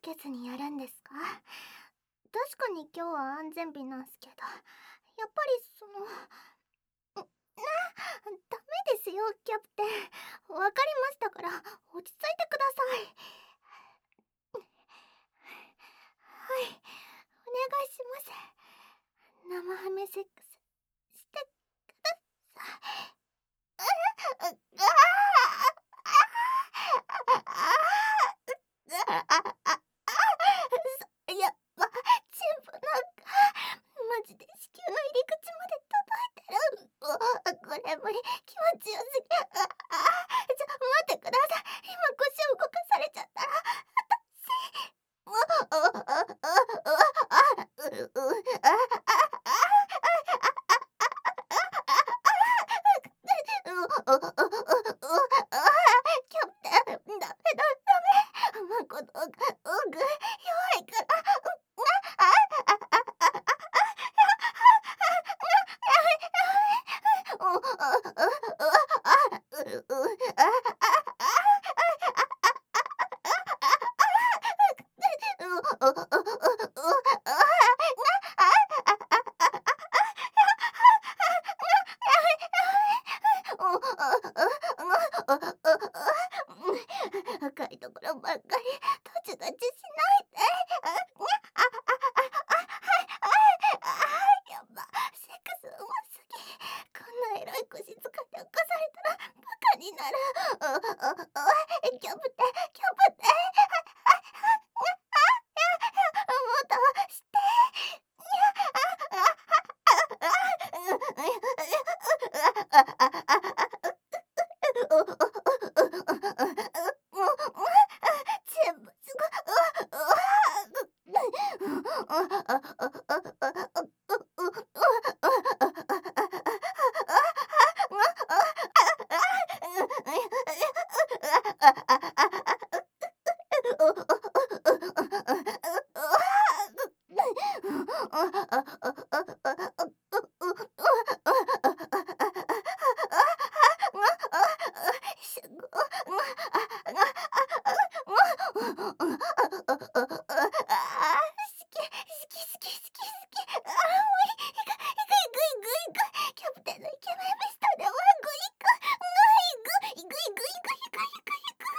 けずにやるんですか？確かに今日は安全日なんすけど、やっぱりダメですよ、キャプテン。わかりましたから、落ち着いてください。はい、お願いします。生ハメセックスしてください。いや、チンポなんか、マジで子宮の入り口まで届いてる。これ無理、気持ちよすぎ。待ってください。今腰を動かされちゃったら、キャプテン、ダメ。マコトが、弱いから。赤いところばっかりタチタチしないで。やば、セックスうますぎ。こんなエロい腰使って起こされたらバカになる。キャプテン、もっとして。全部すキャプテンのイケメンベストでワングイク。イグイグイグイグイグイグ。